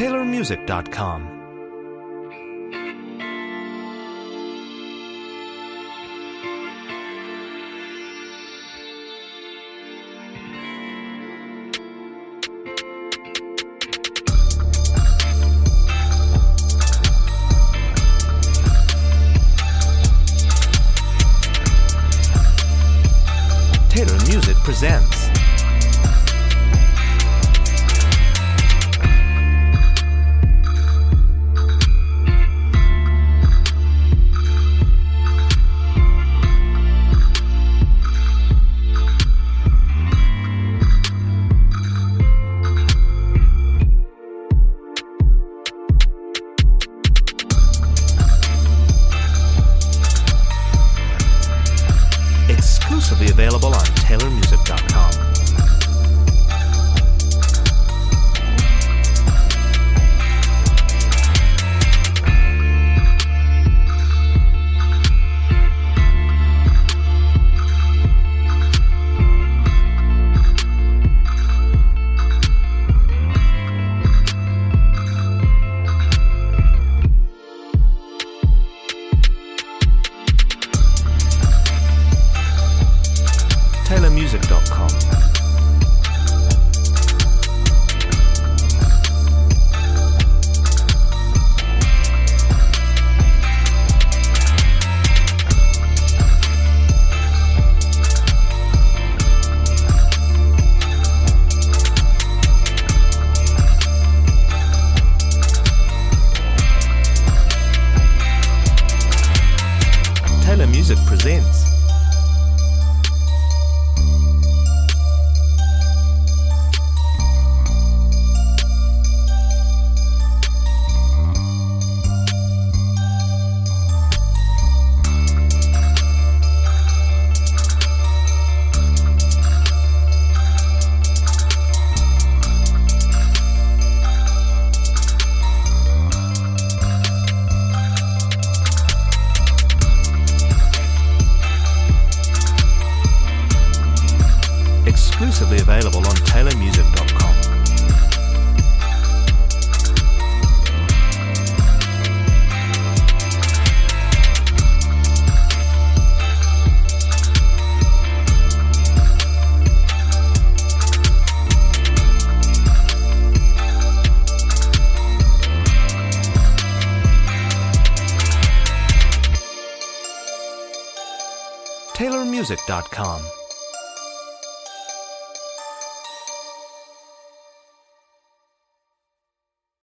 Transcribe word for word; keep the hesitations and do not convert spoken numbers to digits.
Taylor Music dot com. Taylor Music presents exclusively available on Taylor Music dot com. Taylor Music dot com. Taylor Music presents exclusively available on Taylor Music dot com. Taylor Music dot com.